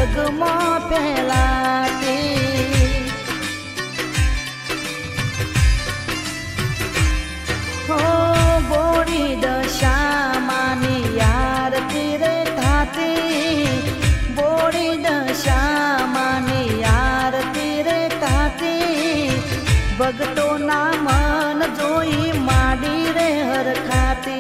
जग में फैलाती। हो बोड़ी दशा मानी आरती रे थाती, बोड़ी दशा मानी आरती रे थाती। भगतो ना मन जोई माडी रे हरखाती।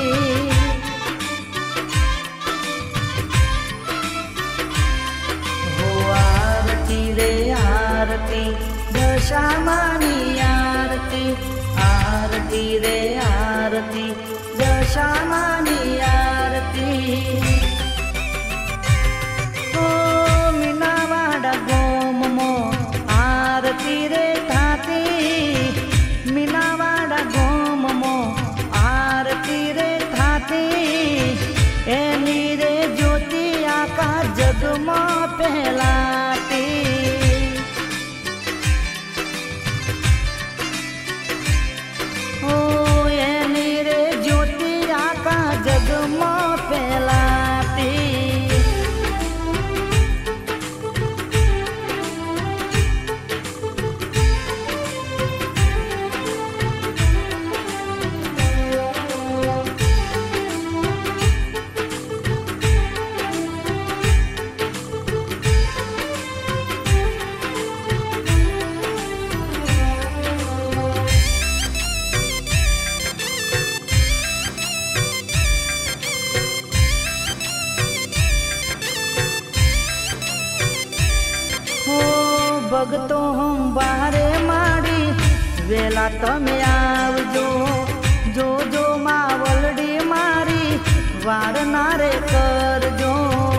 हो आरती रे आरती दशा मानी आरती, आरती रे आरती दशा मानी आरती। ओ मीनावाड़ा गोम मो आरती रे थाती, मीनावाड़ा गोम मो आरती रे थाती। एनी रे ज्योति आका जग में फैलाती। ओ एनी रे ज्योति आका जग में फैलाती। भगतो हम बारे माड़ी वेला तमे आवजो। जो जो मावलडी मारी वार नारे करजो।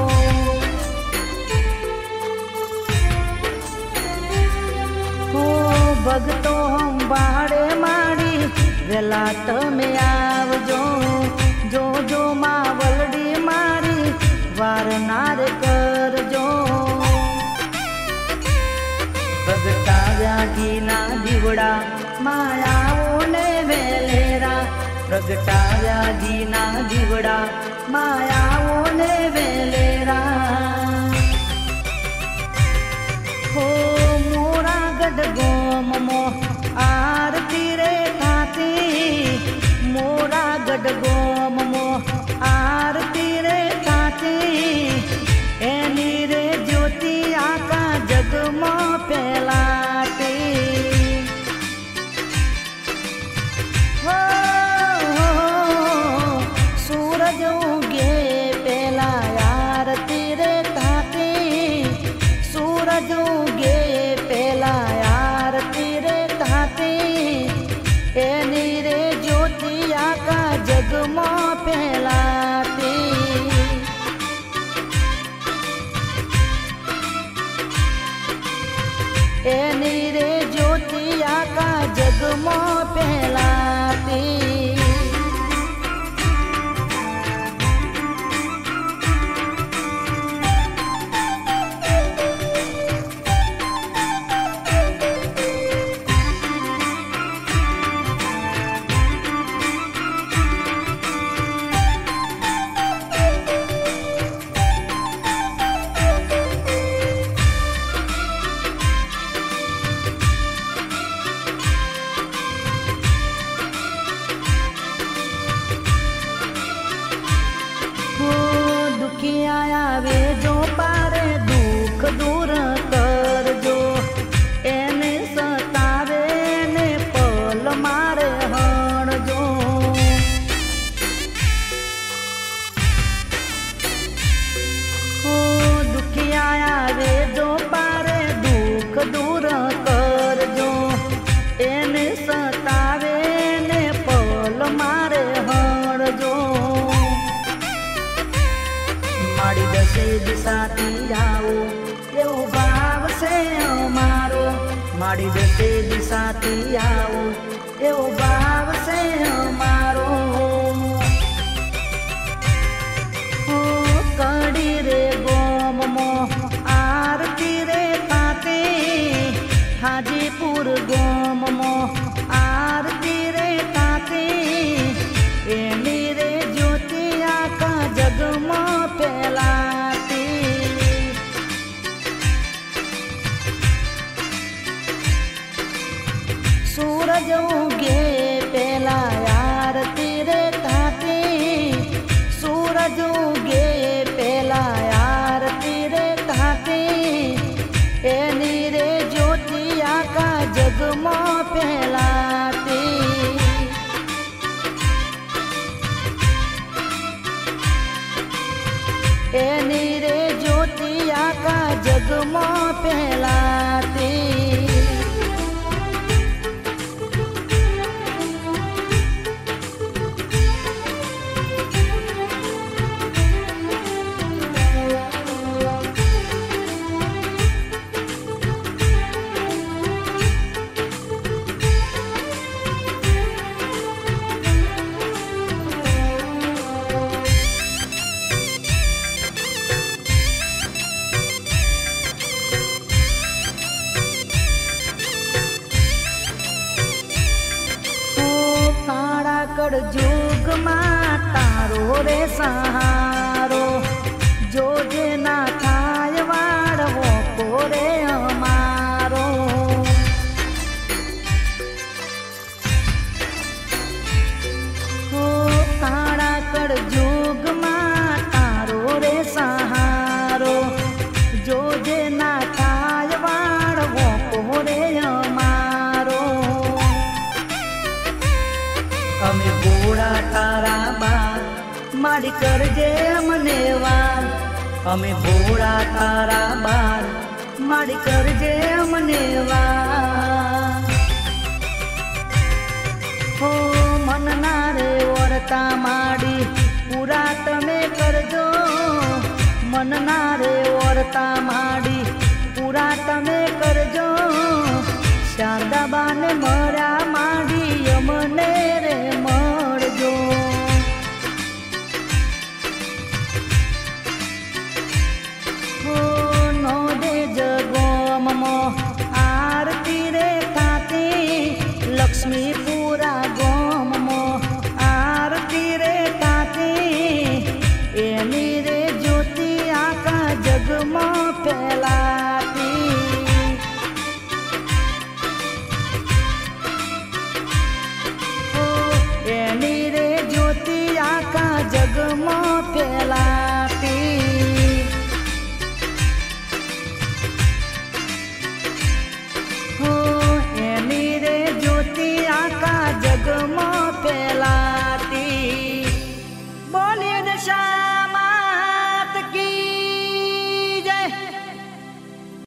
हो भगतो हम बारे माड़ी वेला तमे आवजो। जो जो मावलडी मारी वार नारे करजो। प्रगटाव्या घीना दीवड़ा मायाओ ने वेलेरा, प्रगटाव्या घीना दीवड़ा मायाओ ने वेलेरा। हो मोरा गढ़ गोम मो आरती रे थाती, मोरा गढ़ गोम मो आरती रे थाती। एनी रे ज्योति आका जग में फैलाती। हो सूरज उगे पहला आरती रे थाती, सूरज उगे पहला आरती रे थाती। एनी रे ज्योति आका जग में फैलाती। एनी रे ज्योति आका जग में फैलाती। आवे जो पारे दुख दूर करजो। एने सतावे ने पल मारे हणजो। ओ दुखिया आवे जो पारे दुख दूर करजो। एने सतावे ने पल मारे हणजो। माड़ी दसे दिशाती जाओ एवो भाव से अमारो। माड़ी दसे दिशाती आओ एवो भाव से अमारो। ओ कड़ी रे गोम मो आरती रे थाती, हाजीपुर गोम मो आरती रे थाती। एनी रे ज्योति आका जग में फैलाती। एनी रे ज्योति आका जगमा फैलाती। जुग तारो रे सहारो जो जे ना थाय वाड़वो कोरे अमारो। काड़ा कड़ जुग तारो रे सहारो जो जे ना थाय वाड़वो कोरे अमारो। अमे गोड़ा तारा बार माड़ी करजे अमने वार। अमे भोड़ा तारा बार माड़ी करजे अमने वार। हो मन ना रे वर्ता माड़ी पूरा तमे करजो। मन ना रे वर्ता माड़ी पूरा तमे करजो। शारदा बाने